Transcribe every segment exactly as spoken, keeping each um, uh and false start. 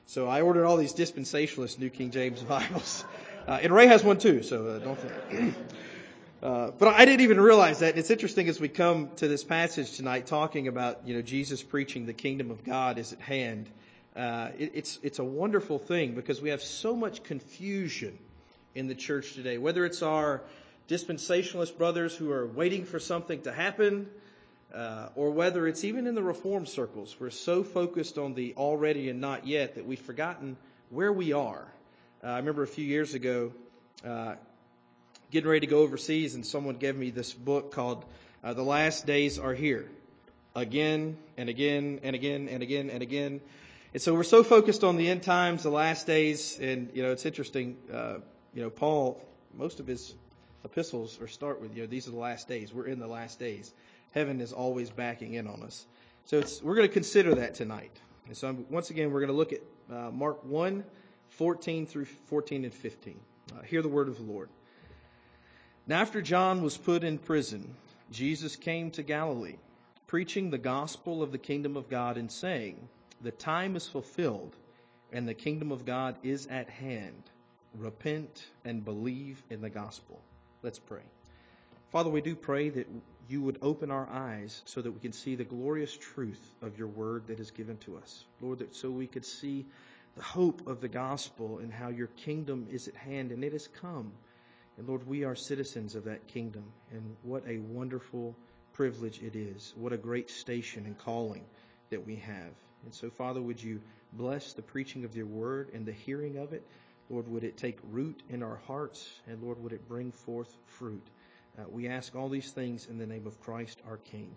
So I ordered all these dispensationalist New King James Bibles. Uh, and Ray has one too, so uh, don't think. Uh, but I didn't even realize that. It's interesting as we come to this passage tonight talking about, you know, Jesus preaching the kingdom of God is at hand. Uh, it, it's, it's a wonderful thing because we have so much confusion in the church today. Whether it's our dispensationalist brothers who are waiting for something to happen, uh, or whether it's even in the Reform circles. We're so focused on the already and not yet that we've forgotten where we are. Uh, I remember a few years ago, uh, getting ready to go overseas, and someone gave me this book called uh, The Last Days Are Here. Again and again and again and again and again. And so we're so focused on the end times, the last days, and, you know, it's interesting, uh, you know, Paul, most of his epistles are start with, you know, these are the last days. We're in the last days. Heaven is always backing in on us. So it's, we're going to consider that tonight. And so I'm, once again, we're going to look at uh, Mark one, fourteen through fourteen and fifteen. Uh, hear the word of the Lord. Now after John was put in prison, Jesus came to Galilee, preaching the gospel of the kingdom of God and saying, the time is fulfilled and the kingdom of God is at hand. Repent and believe in the gospel. Let's pray. Father, we do pray that you would open our eyes so that we can see the glorious truth of your word that is given to us. Lord, that so we could see the hope of the gospel and how your kingdom is at hand and it has come. And Lord, we are citizens of that kingdom, and what a wonderful privilege it is. What a great station and calling that we have. And so, Father, would you bless the preaching of your word and the hearing of it? Lord, would it take root in our hearts? And Lord, would it bring forth fruit? Uh, we ask all these things in the name of Christ our King.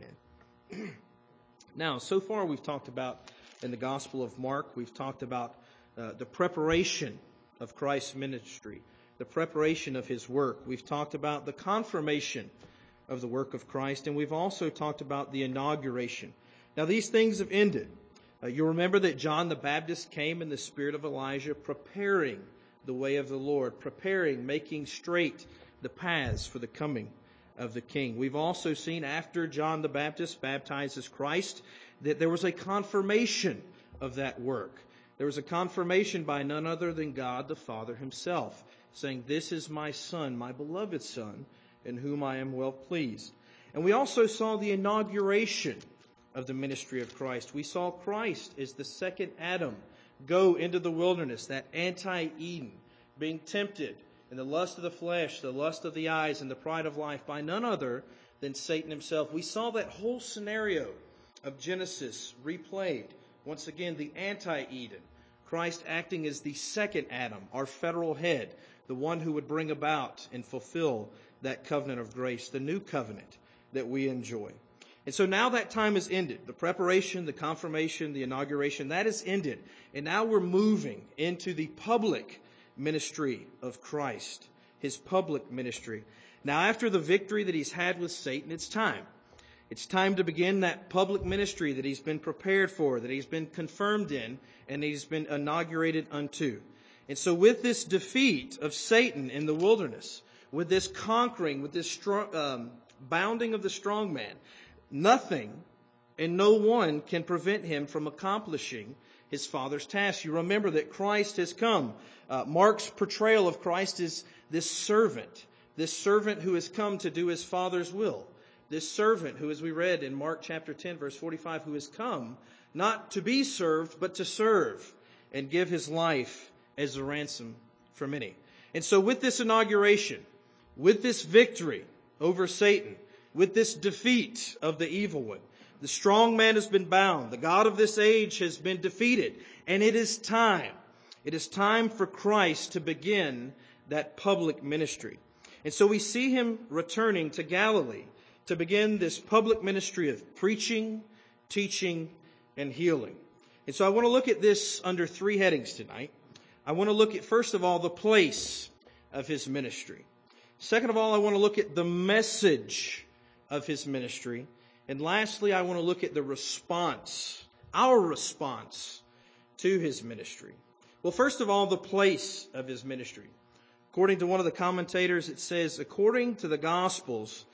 Amen. Now, so far we've talked about, in the Gospel of Mark, we've talked about uh, the preparation of Christ's ministry, the preparation of his work. We've talked about the confirmation of the work of Christ, and we've also talked about the inauguration. Now, these things have ended. Uh, you'll remember that John the Baptist came in the spirit of Elijah, preparing the way of the Lord, preparing, making straight the paths for the coming of the King. We've also seen after John the Baptist baptizes Christ that there was a confirmation of that work. There was a confirmation by none other than God the Father himself, saying, this is my Son, my beloved Son, in whom I am well pleased. And we also saw the inauguration of the ministry of Christ. We saw Christ as the second Adam go into the wilderness, that anti-Eden, being tempted in the lust of the flesh, the lust of the eyes, and the pride of life by none other than Satan himself. We saw that whole scenario of Genesis replayed. Once again, the anti-Eden. Christ acting as the second Adam, our federal head, the one who would bring about and fulfill that covenant of grace, the new covenant that we enjoy. And so now that time is ended. The preparation, the confirmation, the inauguration, that is ended. And now we're moving into the public ministry of Christ, his public ministry. Now after the victory that he's had with Satan, it's time. It's time to begin that public ministry that he's been prepared for, that he's been confirmed in, and he's been inaugurated unto. And so with this defeat of Satan in the wilderness, with this conquering, with this strong, um, bounding of the strong man, nothing and no one can prevent him from accomplishing his Father's task. You remember that Christ has come. Uh, Mark's portrayal of Christ is this servant, this servant who has come to do his Father's will. This servant who, as we read in Mark chapter ten, verse forty-five, who has come not to be served, but to serve and give his life as a ransom for many. And so with this inauguration, with this victory over Satan, with this defeat of the evil one, the strong man has been bound. The God of this age has been defeated. And it is time. It is time for Christ to begin that public ministry. And so we see him returning to Galilee to begin this public ministry of preaching, teaching, and healing. And so I want to look at this under three headings tonight. I want to look at, first of all, the place of his ministry. Second of all, I want to look at the message of his ministry. And lastly, I want to look at the response, our response to his ministry. Well, first of all, the place of his ministry. According to one of the commentators, it says, according to the Gospels,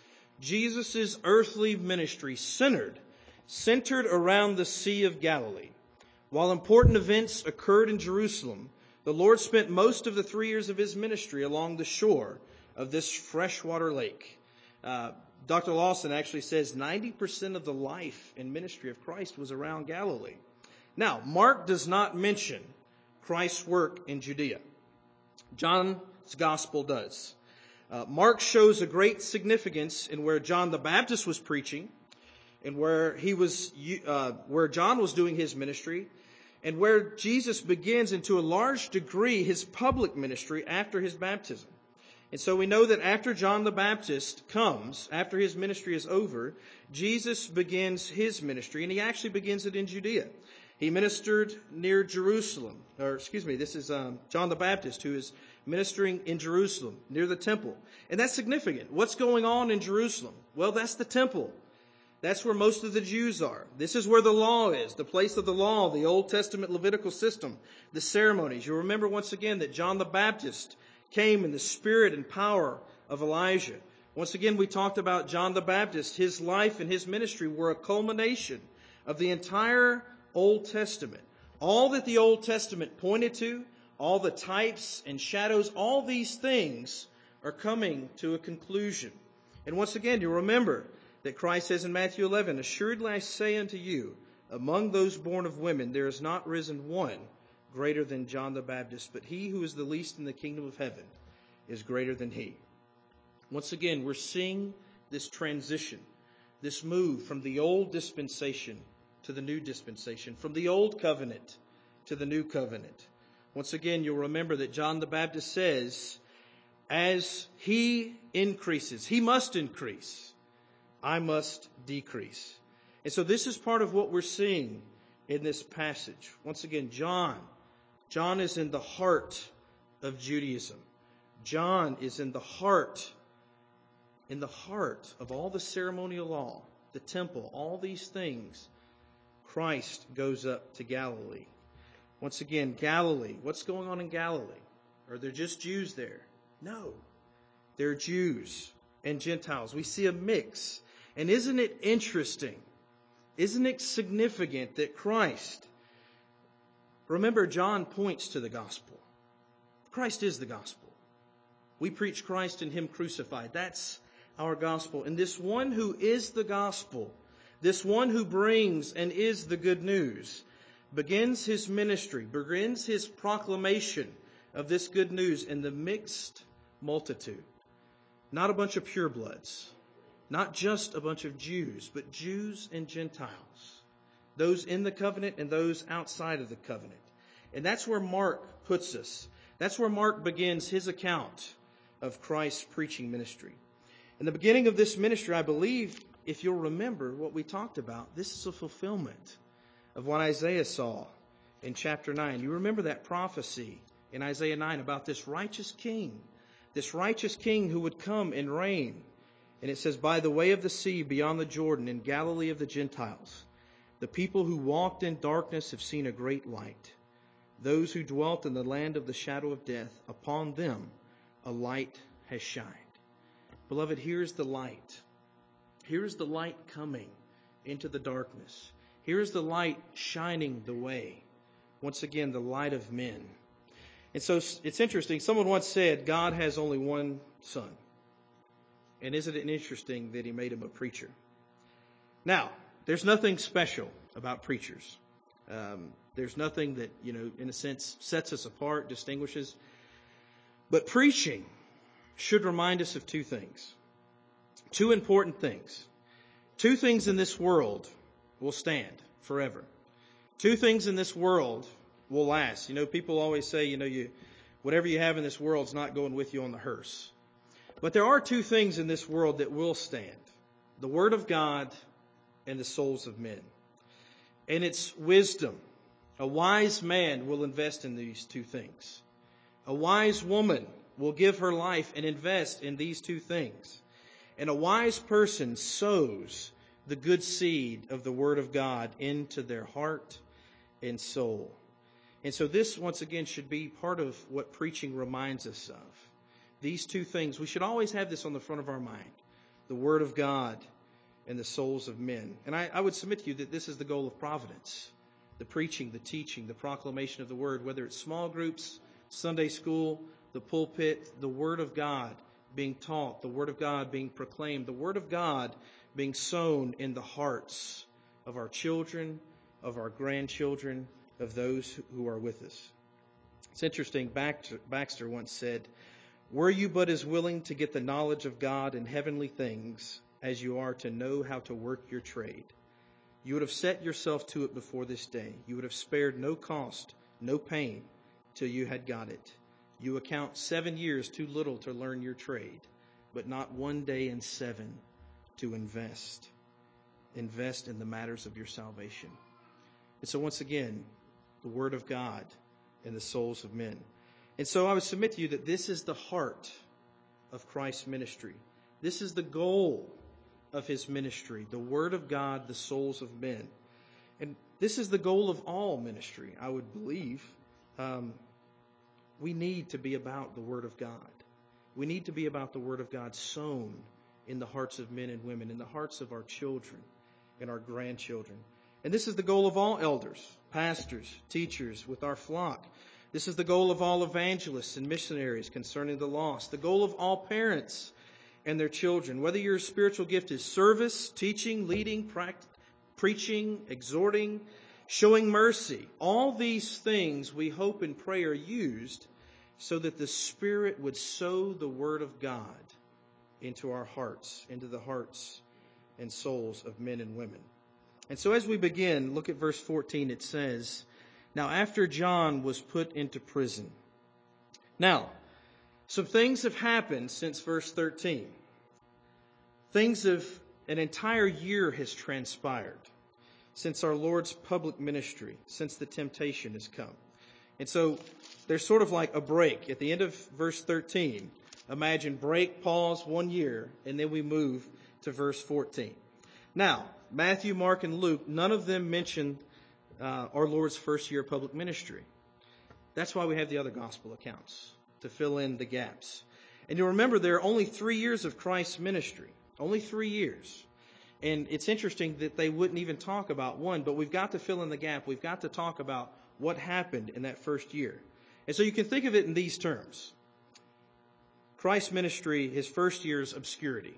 Jesus' earthly ministry centered, centered around the Sea of Galilee, While important events occurred in Jerusalem, the Lord spent most of the three years of his ministry along the shore of this freshwater lake. Uh, Doctor Lawson actually says ninety percent of the life and ministry of Christ was around Galilee. Now, Mark does not mention Christ's work in Judea. John's gospel does. Uh, Mark shows a great significance in where John the Baptist was preaching, and where he was, uh, where John was doing his ministry, and where Jesus begins, and to a large degree, his public ministry after his baptism. And so we know that after John the Baptist comes, after his ministry is over, Jesus begins his ministry, and he actually begins it in Judea. He ministered near Jerusalem, or excuse me, this is um, John the Baptist who is ministering in Jerusalem, near the temple. And that's significant. What's going on in Jerusalem? Well, that's the temple. That's where most of the Jews are. This is where the law is, the place of the law, the Old Testament Levitical system, the ceremonies. You'll remember once again that John the Baptist came in the spirit and power of Elijah. Once again, we talked about John the Baptist. His life and his ministry were a culmination of the entire Old Testament. All that the Old Testament pointed to, all the types and shadows, all these things are coming to a conclusion. And once again, you remember that Christ says in Matthew eleven, "Assuredly I say unto you, among those born of women, there is not risen one greater than John the Baptist, but he who is the least in the kingdom of heaven is greater than he." Once again, we're seeing this transition, this move from the old dispensation to the new dispensation, from the old covenant to the new covenant. Once again, you'll remember that John the Baptist says, as he increases, he must increase, I must decrease. And so this is part of what we're seeing in this passage. Once again, John, John is in the heart of Judaism. John is in the heart, in the heart of all the ceremonial law, the temple, all these things. Christ goes up to Galilee. Once again, Galilee. What's going on in Galilee? Are there just Jews there? No. There are Jews and Gentiles. We see a mix. And isn't it interesting? Isn't it significant that Christ, remember, John points to the gospel. Christ is the gospel. We preach Christ and him crucified. That's our gospel. And this one who is the gospel, this one who brings and is the good news, begins his ministry, begins his proclamation of this good news in the mixed multitude. Not a bunch of purebloods, not just a bunch of Jews, but Jews and Gentiles, those in the covenant and those outside of the covenant. And that's where Mark puts us. That's where Mark begins his account of Christ's preaching ministry. In the beginning of this ministry, I believe, if you'll remember what we talked about, this is a fulfillment of what Isaiah saw in chapter nine. You remember that prophecy in Isaiah nine about this righteous king, this righteous king who would come and reign. And it says, by the way of the sea beyond the Jordan, in Galilee of the Gentiles, the people who walked in darkness have seen a great light. Those who dwelt in the land of the shadow of death, upon them a light has shined. Beloved, here's the light. Here's the light coming into the darkness. Here's the light shining the way. Once again, the light of men. And so it's interesting. Someone once said, God has only one son. And isn't it interesting that he made him a preacher? Now, there's nothing special about preachers. Um, there's nothing that, you know, in a sense, sets us apart, distinguishes. But preaching should remind us of two things. Two important things. Two things in this world will stand forever. Two things in this world will last. You know, people always say, you know, you whatever you have in this world is not going with you on the hearse. But there are two things in this world that will stand. The Word of God and the souls of men. And it's wisdom. A wise man will invest in these two things. A wise woman will give her life and invest in these two things. And a wise person sows the good seed of the Word of God into their heart and soul. And so this, once again, should be part of what preaching reminds us of. These two things, we should always have this on the front of our mind. The Word of God and the souls of men. And I, I would submit to you that this is the goal of providence. the preaching, the teaching, the proclamation of the word, whether it's small groups, Sunday school, the pulpit, the word of God being taught, the word of God being proclaimed, the word of God being sown in the hearts of our children, of our grandchildren, of those who are with us. It's interesting, Baxter, Baxter once said, "Were you but as willing to get the knowledge of God and heavenly things as you are to know how to work your trade, you would have set yourself to it before this day. You would have spared no cost, no pain, till you had got it. You account seven years too little to learn your trade, but not one day in seven to invest. Invest in the matters of your salvation." And so once again, the Word of God and the souls of men. And so I would submit to you that this is the heart of Christ's ministry. This is the goal of His ministry, the Word of God, the souls of men. And this is the goal of all ministry, I would believe. Um, we need to be about the Word of God. We need to be about the Word of God sown in the hearts of men and women, in the hearts of our children and our grandchildren. And this is the goal of all elders, pastors, teachers with our flock. This is the goal of all evangelists and missionaries concerning the lost. The goal of all parents and their children. Whether your spiritual gift is service, teaching, leading, pract- preaching, exhorting, showing mercy. All these things we hope and pray are used so that the Spirit would sow the Word of God into our hearts, into the hearts and souls of men and women. And so as we begin, look at verse fourteen. It says, "Now after John was put into prison." Now, some things have happened since verse thirteen. Things of an entire year has transpired since our Lord's public ministry, since the temptation has come. And so there's sort of like a break. At the end of verse thirteen, imagine break, pause, one year, and then we move to verse fourteen. Now, Matthew, Mark, and Luke, none of them mention uh, our Lord's first year of public ministry. That's why we have the other gospel accounts, to fill in the gaps. And you'll remember there are only three years of Christ's ministry. Only three years. And it's interesting that they wouldn't even talk about one, but we've got to fill in the gap. We've got to talk about what happened in that first year. And so you can think of it in these terms. Christ's ministry, his first year is obscurity.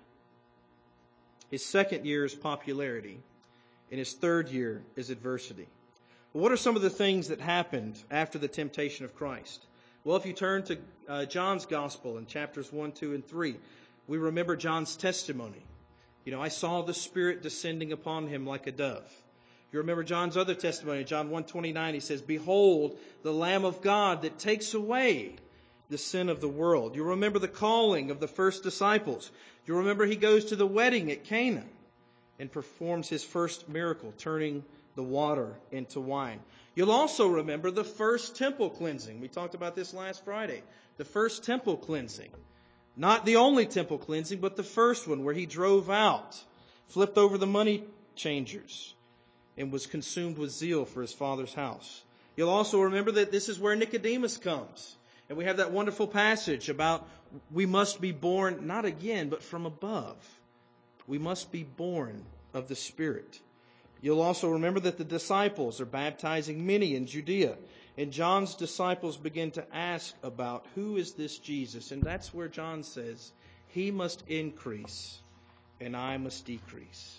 His second year is popularity. And his third year is adversity. Well, what are some of the things that happened after the temptation of Christ? Well, if you turn to uh, John's Gospel in chapters one, two, and three, we remember John's testimony. You know, I saw the Spirit descending upon him like a dove. You remember John's other testimony, John one twenty-nine, he says, "Behold, the Lamb of God that takes away the sin of the world." You remember the calling of the first disciples. You remember he goes to the wedding at Cana and performs his first miracle, turning the water into wine. You'll also remember the first temple cleansing. We talked about this last Friday. The first temple cleansing. Not the only temple cleansing, but the first one where he drove out, flipped over the money changers, and was consumed with zeal for his Father's house. You'll also remember that this is where Nicodemus comes. And we have that wonderful passage about we must be born, not again, but from above. We must be born of the Spirit. You'll also remember that the disciples are baptizing many in Judea. And John's disciples begin to ask about who is this Jesus? And that's where John says, "He must increase and I must decrease."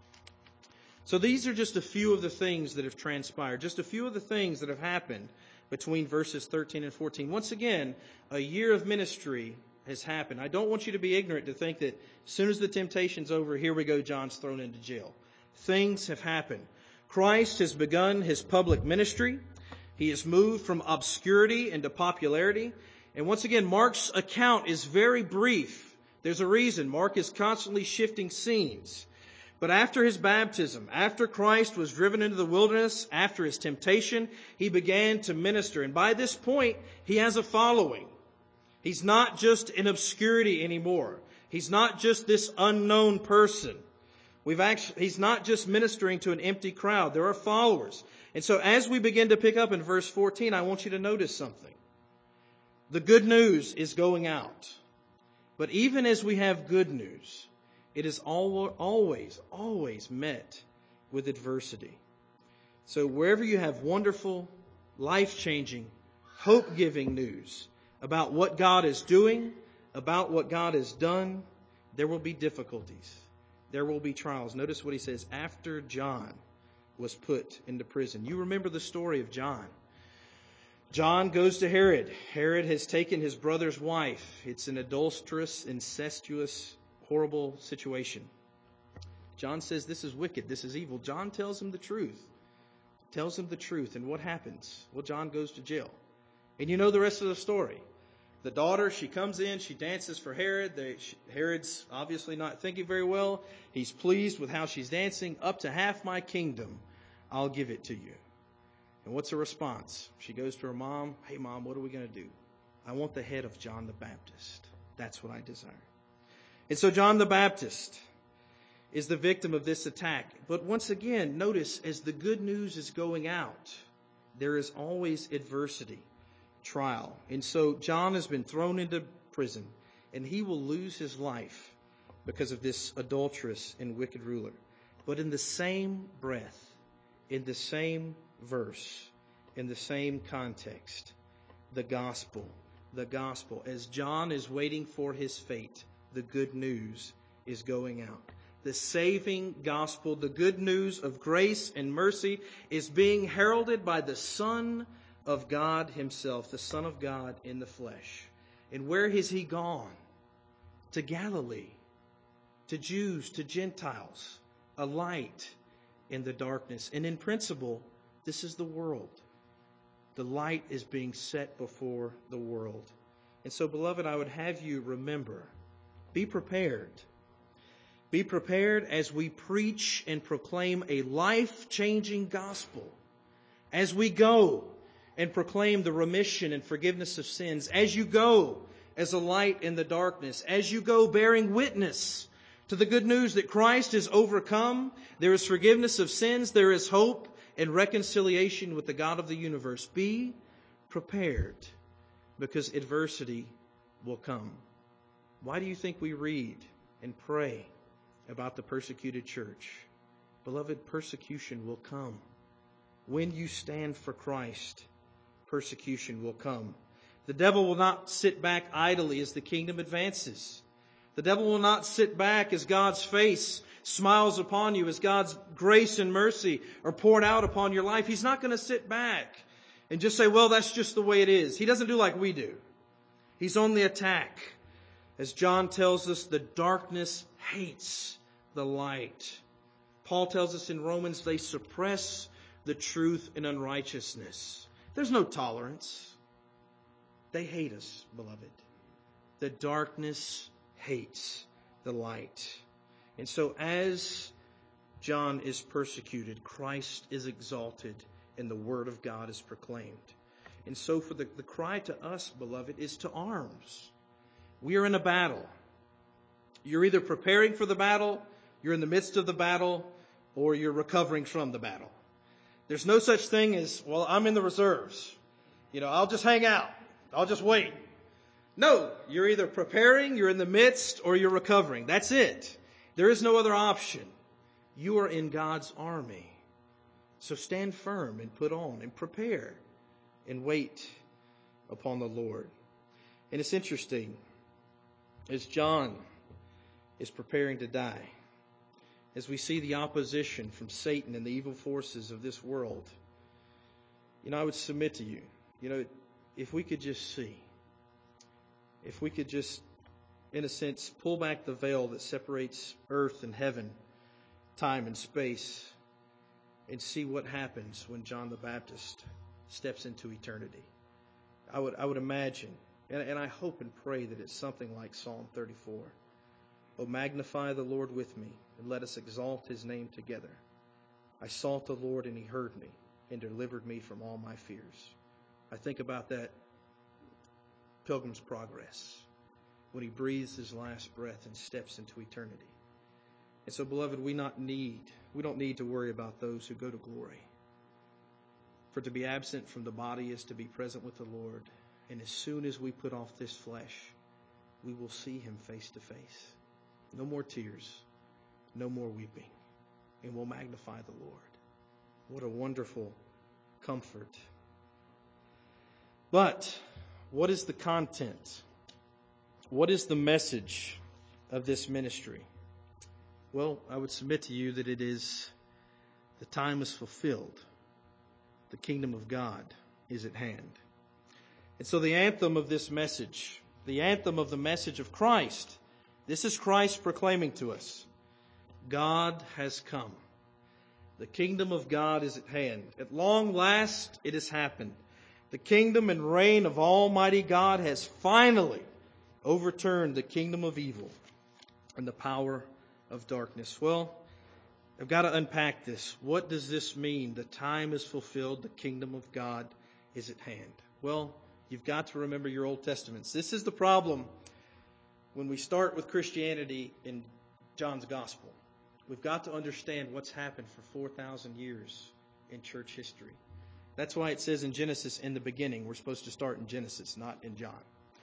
So these are just a few of the things that have transpired, just a few of the things that have happened between verses thirteen and fourteen. Once again, a year of ministry has happened. I don't want you to be ignorant to think that as soon as the temptation's over, here we go, John's thrown into jail. Things have happened. Christ has begun his public ministry. He has moved from obscurity into popularity. And once again, Mark's account is very brief. There's a reason. Mark is constantly shifting scenes. But after his baptism, after Christ was driven into the wilderness, after his temptation, he began to minister. And by this point, he has a following. He's not just in obscurity anymore. He's not just this unknown person. We've actually, he's not just ministering to an empty crowd. There are followers. And so as we begin to pick up in verse fourteen, I want you to notice something. The good news is going out. But even as we have good news, it is always, always met with adversity. So wherever you have wonderful, life-changing, hope-giving news about what God is doing, about what God has done, there will be difficulties. There will be trials. Notice what he says, after John was put into prison. You remember the story of John. John goes to Herod. Herod has taken his brother's wife. It's an adulterous, incestuous, horrible situation. John says this is wicked, this is evil. John tells him the truth. Tells him the truth. And what happens? Well, John goes to jail. And you know the rest of the story. The daughter, she comes in, she dances for Herod. They, she, Herod's obviously not thinking very well. He's pleased with how she's dancing. Up to half my kingdom, I'll give it to you. And what's her response? She goes to her mom. Hey, Mom, what are we going to do? I want the head of John the Baptist. That's what I desire. And so John the Baptist is the victim of this attack. But once again, notice as the good news is going out, there is always adversity, trial. And so John has been thrown into prison, and he will lose his life because of this adulterous and wicked ruler. But in the same breath, in the same verse, in the same context, the gospel, the gospel, as John is waiting for his fate, the good news is going out. The saving gospel, the good news of grace and mercy is being heralded by the Son of God himself, the Son of God in the flesh. And where has he gone? To Galilee, to Jews, to Gentiles, a light in the darkness. And in principle, this is the world. The light is being set before the world. And so, beloved, I would have you remember, be prepared. Be prepared as we preach and proclaim a life-changing gospel. As we go and proclaim the remission and forgiveness of sins. As you go as a light in the darkness. As you go bearing witness to the good news that Christ is overcome. There is forgiveness of sins. There is hope and reconciliation with the God of the universe. Be prepared, because adversity will come. Why do you think we read and pray about the persecuted church? Beloved, persecution will come. When you stand for Christ, persecution will come. The devil will not sit back idly as the kingdom advances. The devil will not sit back as God's face smiles upon you, as God's grace and mercy are poured out upon your life. He's not going to sit back and just say, well, that's just the way it is. He doesn't do like we do. He's on the attack. As John tells us, the darkness hates the light. Paul tells us in Romans, they suppress the truth in unrighteousness. There's no tolerance. They hate us, beloved. The darkness hates the light. And so as John is persecuted, Christ is exalted and the word of God is proclaimed. And so for the, the cry to us, beloved, is to arms. We are in a battle. You're either preparing for the battle, you're in the midst of the battle, or you're recovering from the battle. There's no such thing as, well, I'm in the reserves. You know, I'll just hang out. I'll just wait. No, you're either preparing, you're in the midst, or you're recovering. That's it. There is no other option. You are in God's army. So stand firm and put on and prepare and wait upon the Lord. And it's interesting, as John is preparing to die, as we see the opposition from Satan and the evil forces of this world, you know, I would submit to you, you know, if we could just see, if we could just, in a sense, pull back the veil that separates earth and heaven, time and space, and see what happens when John the Baptist steps into eternity. I would I would imagine, and, and I hope and pray that it's something like Psalm thirty-four. Oh, magnify the Lord with me, and let us exalt his name together. I sought the Lord, and he heard me, and delivered me from all my fears. I think about that Pilgrim's Progress, when he breathes his last breath and steps into eternity. And so, beloved, we not need, we don't need to worry about those who go to glory. For to be absent from the body is to be present with the Lord. And as soon as we put off this flesh, we will see him face to face. No more tears, no more weeping, and we'll magnify the Lord. What a wonderful comfort. But what is the content? What is the message of this ministry? Well, I would submit to you that it is the time is fulfilled. The kingdom of God is at hand. And so the anthem of this message, the anthem of the message of Christ, this is Christ proclaiming to us, God has come. The kingdom of God is at hand. At long last it has happened. The kingdom and reign of Almighty God has finally overturned the kingdom of evil and the power of darkness. Well, I've got to unpack this. What does this mean? The time is fulfilled. The kingdom of God is at hand. Well, you've got to remember your Old Testaments. This is the problem when we start with Christianity in John's Gospel. We've got to understand what's happened for four thousand years in church history. That's why it says in Genesis, in the beginning. We're supposed to start in Genesis, not in John.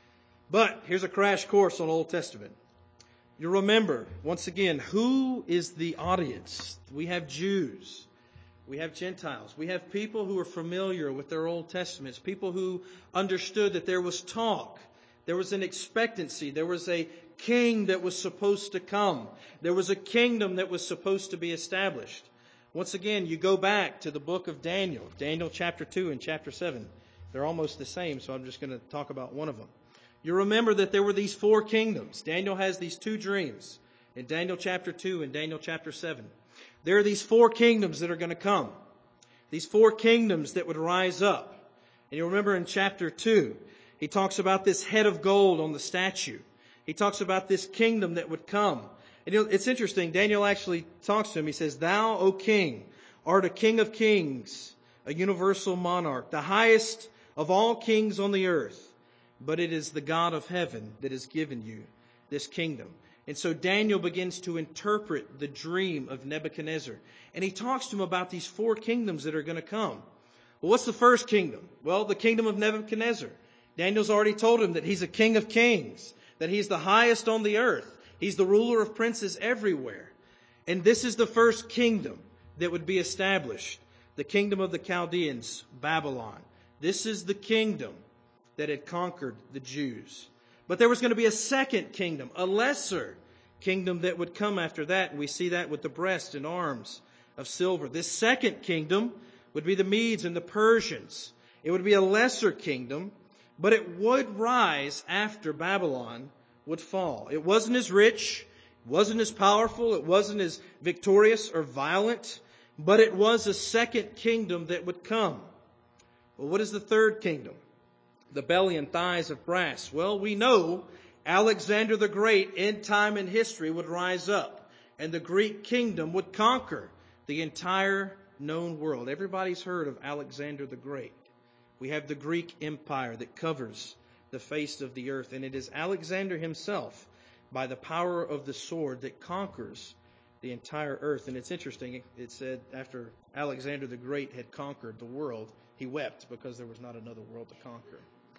But here's a crash course on Old Testament. You remember, once again, who is the audience? We have Jews. We have Gentiles. We have people who are familiar with their Old Testaments. People who understood that there was talk. There was an expectancy. There was a king that was supposed to come. There was a kingdom that was supposed to be established. Once again, you go back to the book of Daniel. Daniel chapter two and chapter seven. They're almost the same, so I'm just going to talk about one of them. You remember that there were these four kingdoms. Daniel has these two dreams in Daniel chapter two and Daniel chapter seven. There are these four kingdoms that are going to come. These four kingdoms that would rise up. And you remember in chapter two, he talks about this head of gold on the statue. He talks about this kingdom that would come. And you know, it's interesting. Daniel actually talks to him. He says, Thou, O king, art a king of kings, a universal monarch, the highest of all kings on the earth. But it is the God of heaven that has given you this kingdom. And so Daniel begins to interpret the dream of Nebuchadnezzar. And he talks to him about these four kingdoms that are going to come. Well, what's the first kingdom? Well, the kingdom of Nebuchadnezzar. Daniel's already told him that he's a king of kings, that he's the highest on the earth. He's the ruler of princes everywhere. And this is the first kingdom that would be established. The kingdom of the Chaldeans, Babylon. This is the kingdom that had conquered the Jews. But there was going to be a second kingdom, a lesser kingdom that would come after that. And we see that with the breast and arms of silver. This second kingdom would be the Medes and the Persians. It would be a lesser kingdom, but it would rise after Babylon would fall. It wasn't as rich, it wasn't as powerful, it wasn't as victorious or violent, but it was a second kingdom that would come. Well, what is the third kingdom? The belly and thighs of brass. Well, we know Alexander the Great in time and history would rise up, and the Greek kingdom would conquer the entire known world. Everybody's heard of Alexander the Great. We have the Greek Empire that covers the face of the earth, and it is Alexander himself, by the power of the sword, that conquers the entire earth. And it's interesting, it said after Alexander the Great had conquered the world, he wept because there was not another world to conquer.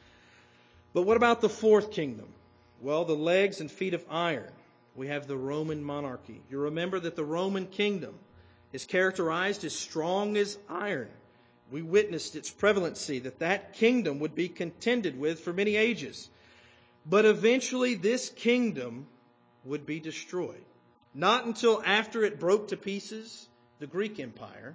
But what about the fourth kingdom? Well, the legs and feet of iron. We have the Roman monarchy. You remember that the Roman kingdom is characterized as strong as iron. We witnessed its prevalency, that that kingdom would be contended with for many ages. But eventually this kingdom would be destroyed. Not until after it broke to pieces the Greek Empire,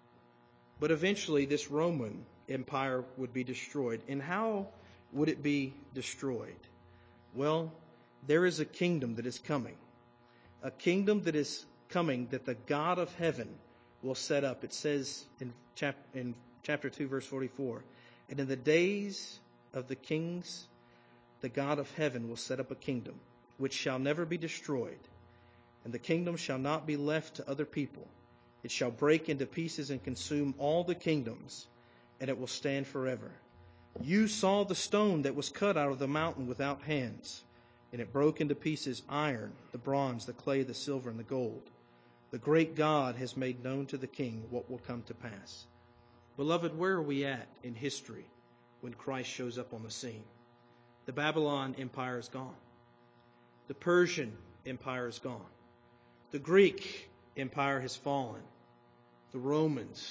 but eventually this Roman Empire would be destroyed. And how would it be destroyed? Well, there is a kingdom that is coming. A kingdom that is coming that the God of heaven will set up. It says in, chap- in chapter two, verse forty-four, and in the days of the kings, the God of heaven will set up a kingdom which shall never be destroyed, and the kingdom shall not be left to other people. It shall break into pieces and consume all the kingdoms, and it will stand forever. You saw the stone that was cut out of the mountain without hands, and it broke into pieces iron, the bronze, the clay, the silver, and the gold. The great God has made known to the king what will come to pass. Beloved, where are we at in history when Christ shows up on the scene? The Babylon Empire is gone. The Persian Empire is gone. The Greek Empire has fallen. The Romans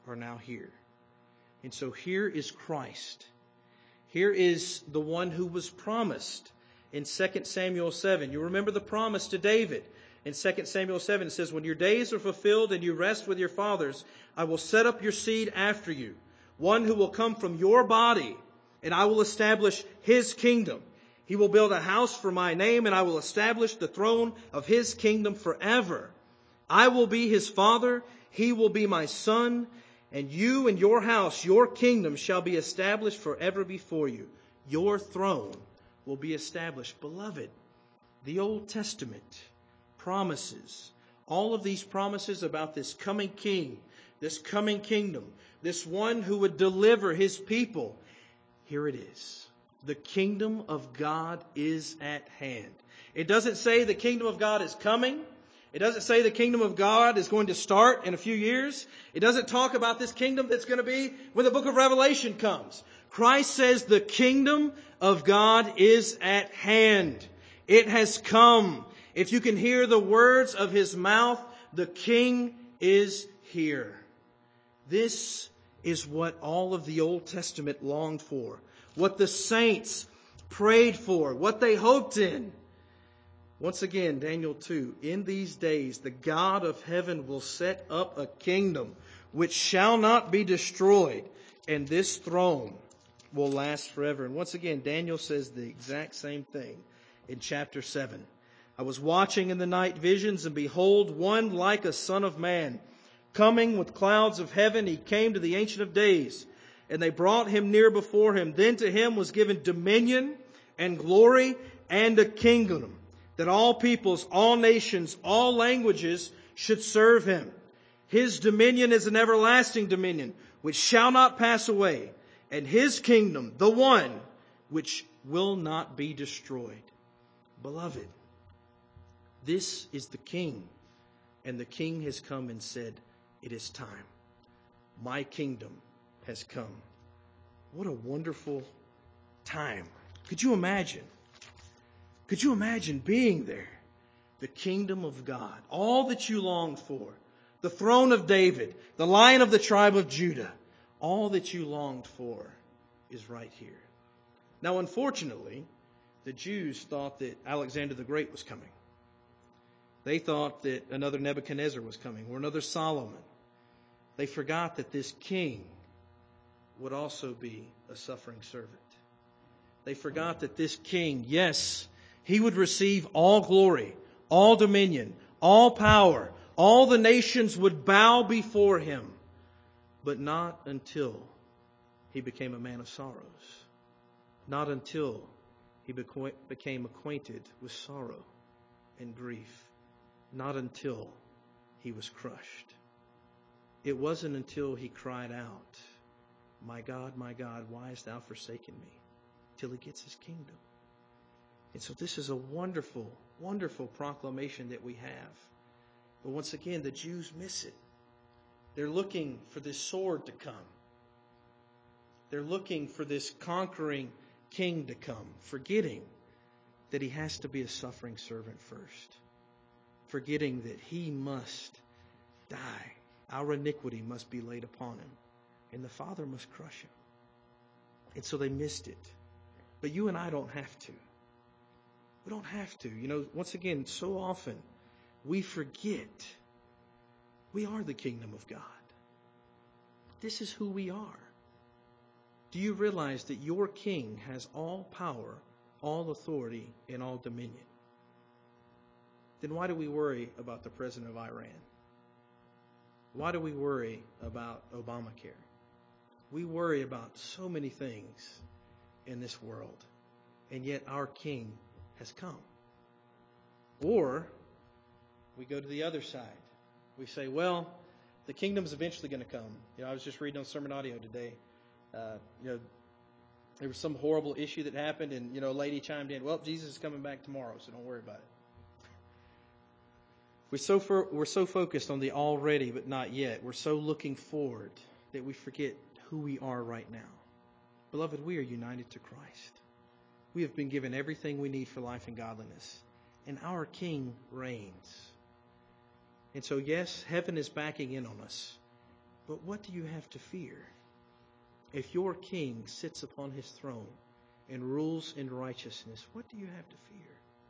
are now here. And so here is Christ. Here is the one who was promised in Second Samuel seven. You remember the promise to David. In Second Samuel seven, it says, when your days are fulfilled and you rest with your fathers, I will set up your seed after you, one who will come from your body, and I will establish his kingdom. He will build a house for my name, and I will establish the throne of his kingdom forever. I will be his father, he will be my son, and you and your house, your kingdom shall be established forever before you. Your throne will be established. Beloved, the Old Testament promises, all of these promises about this coming king, this coming kingdom, this one who would deliver his people. Here it is. The kingdom of God is at hand. It doesn't say the kingdom of God is coming. It doesn't say the kingdom of God is going to start in a few years. It doesn't talk about this kingdom that's going to be when the book of Revelation comes. Christ says the kingdom of God is at hand. It has come. If you can hear the words of his mouth, the king is here. This is what all of the Old Testament longed for, what the saints prayed for, what they hoped in. Once again, Daniel two, in these days the God of heaven will set up a kingdom which shall not be destroyed, and this throne will last forever. And once again, Daniel says the exact same thing in chapter seven. I was watching in the night visions, and behold, one like a son of man, coming with clouds of heaven. He came to the Ancient of Days, and they brought him near before him. Then to him was given dominion and glory and a kingdom, that all peoples, all nations, all languages should serve him. His dominion is an everlasting dominion, which shall not pass away, and his kingdom, the one which will not be destroyed. Beloved, this is the King, and the King has come and said, it is time. My kingdom has come. What a wonderful time. Could you imagine? Could you imagine being there? The kingdom of God, all that you longed for, the throne of David, the Lion of the tribe of Judah, all that you longed for is right here. Now, unfortunately, the Jews thought that Alexander the Great was coming. They thought that another Nebuchadnezzar was coming, or another Solomon. They forgot that this king would also be a suffering servant. They forgot that this king, yes, he would receive all glory, all dominion, all power. All the nations would bow before him, but not until he became a man of sorrows. Not until he became acquainted with sorrow and grief. Not until he was crushed. It wasn't until he cried out, my God, my God, why hast thou forsaken me? Till he gets his kingdom. And so this is a wonderful, wonderful proclamation that we have. But once again, the Jews miss it. They're looking for this sword to come. They're looking for this conquering king to come, forgetting that he has to be a suffering servant first. Forgetting that he must die. Our iniquity must be laid upon him. And the Father must crush him. And so they missed it. But you and I don't have to. We don't have to. You know, once again, so often we forget we are the kingdom of God. This is who we are. Do you realize that your king has all power, all authority, and all dominion? Then why do we worry about the president of Iran? Why do we worry about Obamacare? We worry about so many things in this world, and yet our king has come. Or we go to the other side. We say, well, the kingdom's eventually going to come. You know, I was just reading on Sermon Audio today. Uh, you know, there was some horrible issue that happened, and you know, a lady chimed in, well, Jesus is coming back tomorrow, so don't worry about it. We're so, for, we're so focused on the already but not yet. We're so looking forward that we forget who we are right now. Beloved, we are united to Christ. We have been given everything we need for life and godliness. And our King reigns. And so, yes, heaven is backing in on us. But what do you have to fear? If your king sits upon his throne and rules in righteousness, what do you have to fear?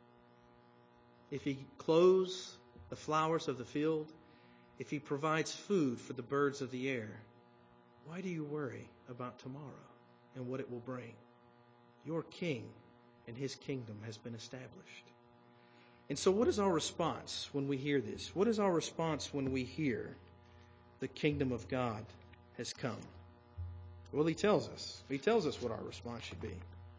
If he clothes the flowers of the field, if he provides food for the birds of the air, why do you worry about tomorrow and what it will bring? Your king and his kingdom has been established. And so what is our response when we hear this? What is our response when we hear the kingdom of God has come? Well, he tells us. He tells us what our response should be.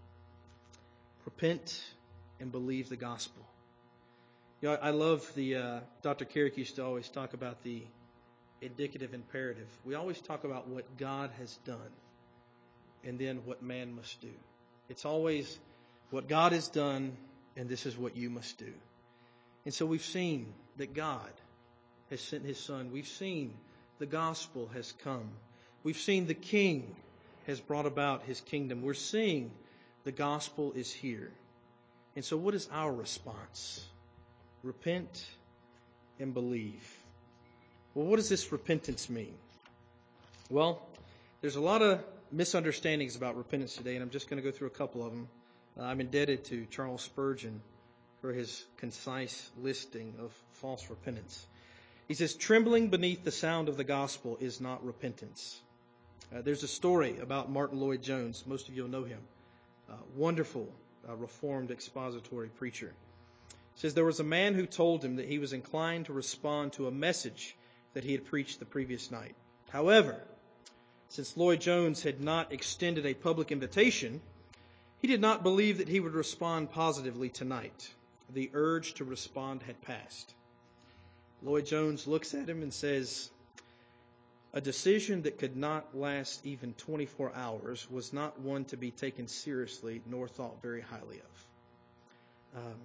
Repent and believe the gospel. You know, I love the, uh, Doctor Carrick used to always talk about the indicative imperative. We always talk about what God has done and then what man must do. It's always what God has done and this is what you must do. And so we've seen that God has sent his Son. We've seen the gospel has come. We've seen the King has brought about his kingdom. We're seeing the gospel is here. And so what is our response? Repent and believe. Well, what does this repentance mean? Well, there's a lot of misunderstandings about repentance today, and I'm just going to go through a couple of them. Uh, I'm indebted to Charles Spurgeon for his concise listing of false repentance. He says, trembling beneath the sound of the gospel is not repentance. Uh, there's a story about Martin Lloyd-Jones. Most of you will know him. Uh, wonderful uh, Reformed expository preacher. He says there was a man who told him that he was inclined to respond to a message that he had preached the previous night. However, since Lloyd-Jones had not extended a public invitation, he did not believe that he would respond positively tonight. The urge to respond had passed. Lloyd-Jones looks at him and says, a decision that could not last even twenty-four hours was not one to be taken seriously nor thought very highly of. Um,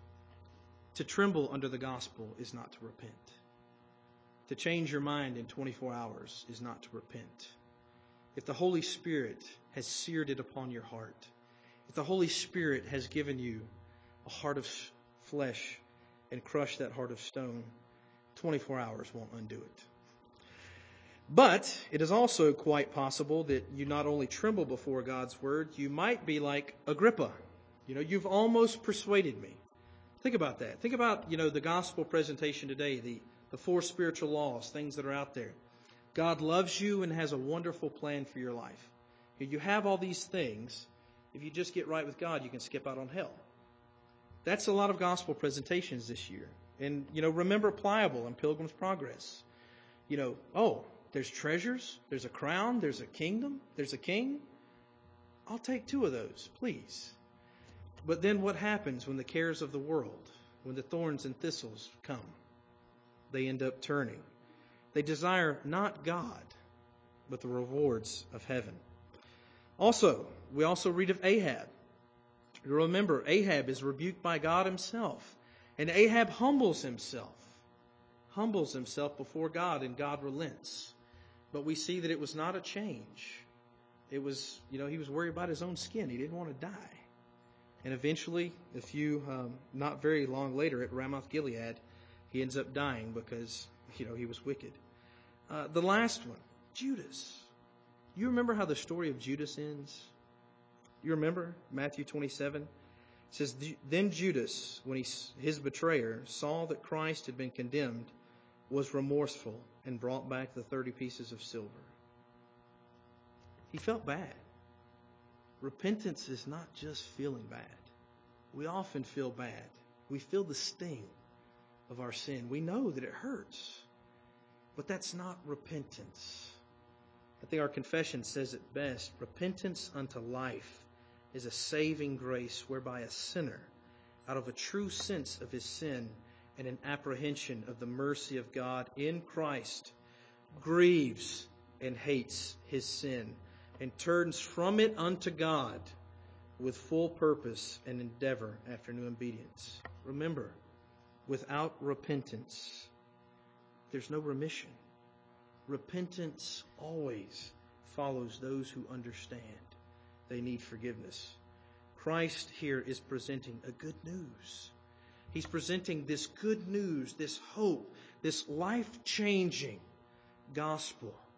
to tremble under the gospel is not to repent. To change your mind in twenty-four hours is not to repent. If the Holy Spirit has seared it upon your heart, if the Holy Spirit has given you a heart of flesh and crushed that heart of stone, twenty-four hours won't undo it. But it is also quite possible that you not only tremble before God's word, you might be like Agrippa. You know, you've almost persuaded me. Think about that. Think about, you know, the gospel presentation today, the, the four spiritual laws, things that are out there. God loves you and has a wonderful plan for your life. You have all these things. If you just get right with God, you can skip out on hell. That's a lot of gospel presentations this year. And, you know, remember Pliable and Pilgrim's Progress. You know, oh, there's treasures, there's a crown, there's a kingdom, there's a king. I'll take two of those, please. But then what happens when the cares of the world, when the thorns and thistles come? They end up turning. They desire not God, but the rewards of heaven. Also, we also read of Ahab. You remember, Ahab is rebuked by God himself. And Ahab humbles himself. Humbles himself before God, and God relents. But we see that it was not a change. It was, you know, he was worried about his own skin. He didn't want to die. And eventually, a few, um, not very long later at Ramoth Gilead, he ends up dying because, you know, he was wicked. Uh, the last one, Judas. You remember how the story of Judas ends? You remember Matthew twenty-seven? It says, then Judas, when he, his betrayer, saw that Christ had been condemned, was remorseful and brought back the thirty pieces of silver. He felt bad. Repentance is not just feeling bad. We often feel bad. We feel the sting of our sin. We know that it hurts. But that's not repentance. I think our confession says it best. Repentance unto life is a saving grace whereby a sinner, out of a true sense of his sin and an apprehension of the mercy of God in Christ, grieves and hates his sin and turns from it unto God with full purpose and endeavor after new obedience. Remember, without repentance, there's no remission. Repentance always follows those who understand they need forgiveness. Christ here is presenting a good news. He's presenting this good news, this hope, this life-changing gospel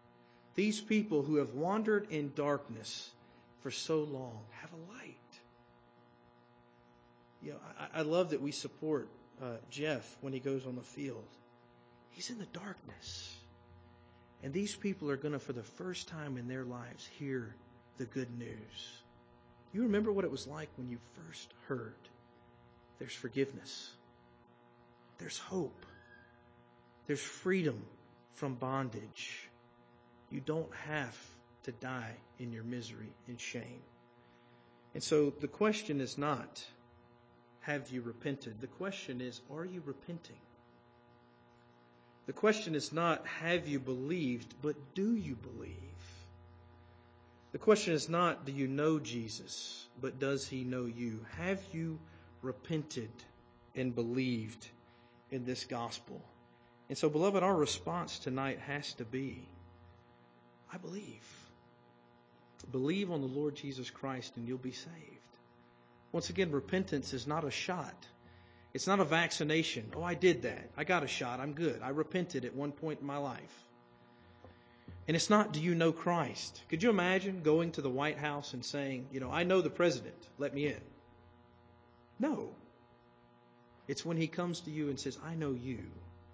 These people who have wandered in darkness for so long have a light. You know, I, I love that we support uh, Jeff when he goes on the field. He's in the darkness. And these people are going to, for the first time in their lives, hear the good news. You remember what it was like when you first heard. There's forgiveness. There's hope. There's freedom from bondage. You don't have to die in your misery and shame. And so the question is not, have you repented? The question is, are you repenting? The question is not, have you believed, but do you believe? The question is not, do you know Jesus, but does he know you? Have you repented and believed in this gospel? And so, beloved, our response tonight has to be, I believe. Believe on the Lord Jesus Christ and you'll be saved. Once again, repentance is not a shot. It's not a vaccination. Oh, I did that. I got a shot. I'm good. I repented at one point in my life. And it's not, do you know Christ? Could you imagine going to the White House and saying, you know, I know the president. Let me in. No. It's when he comes to you and says, I know you.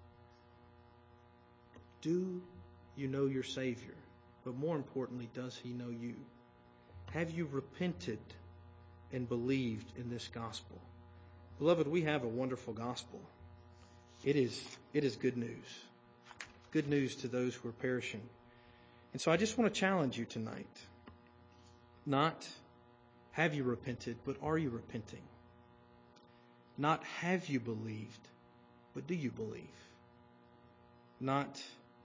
Do you know your Savior? But more importantly, does he know you? Have you repented and believed in this gospel? Beloved, we have a wonderful gospel. It is, it is good news. Good news to those who are perishing. And so I just want to challenge you tonight. Not have you repented, but are you repenting? Not have you believed, but do you believe? Not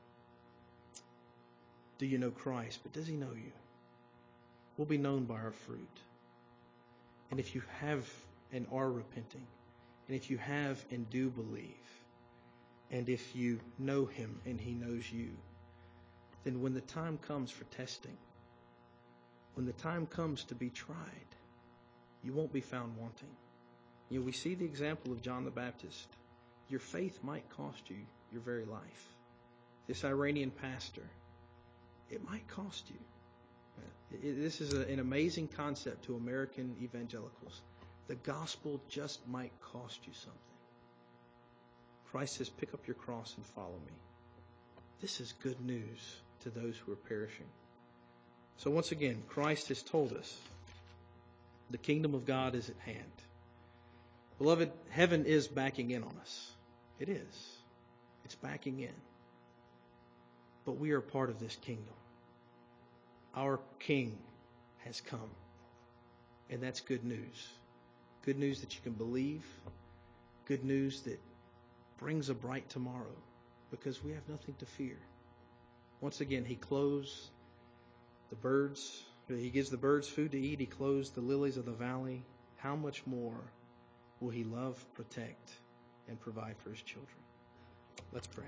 do you know Christ, but does he know you? We'll be known by our fruit. And if you have and are repenting, and if you have and do believe, and if you know him and he knows you, then when the time comes for testing, when the time comes to be tried, you won't be found wanting. You know, we see the example of John the Baptist. Your faith might cost you your very life. This Iranian pastor, it might cost you. It, this is a, an amazing concept to American evangelicals. The gospel just might cost you something. Christ says, pick up your cross and follow me. This is good news to those who are perishing. So once again, Christ has told us the kingdom of God is at hand. Beloved, heaven is backing in on us. It is. It's backing in. But we are part of this kingdom. Our King has come. And that's good news. Good news that you can believe. Good news that brings a bright tomorrow. Because we have nothing to fear. Once again, he clothes the birds. He gives the birds food to eat. He clothes the lilies of the valley. How much more will he love, protect, and provide for his children? Let's pray.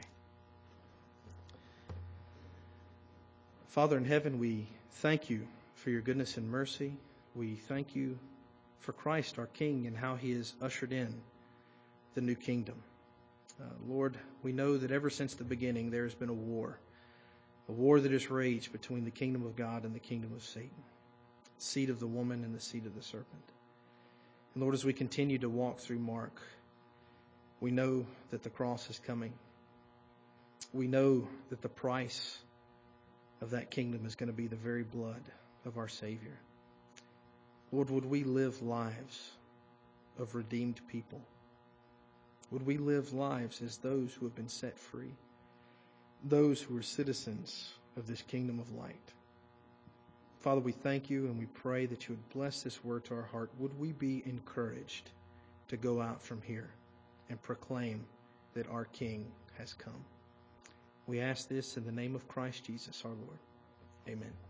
Father in heaven, we thank you for your goodness and mercy. We thank you for Christ, our King, and how he has ushered in the new kingdom. Uh, Lord, we know that ever since the beginning there has been a war, a war that has raged between the kingdom of God and the kingdom of Satan, the seed of the woman and the seed of the serpent. And Lord, as we continue to walk through Mark, we know that the cross is coming. We know that the price of that kingdom is going to be the very blood of our Savior. Lord, would we live lives of redeemed people? Would we live lives as those who have been set free? Those who are citizens of this kingdom of light. Father, we thank you and we pray that you would bless this word to our heart. Would we be encouraged to go out from here and proclaim that our King has come? We ask this in the name of Christ Jesus our Lord. Amen.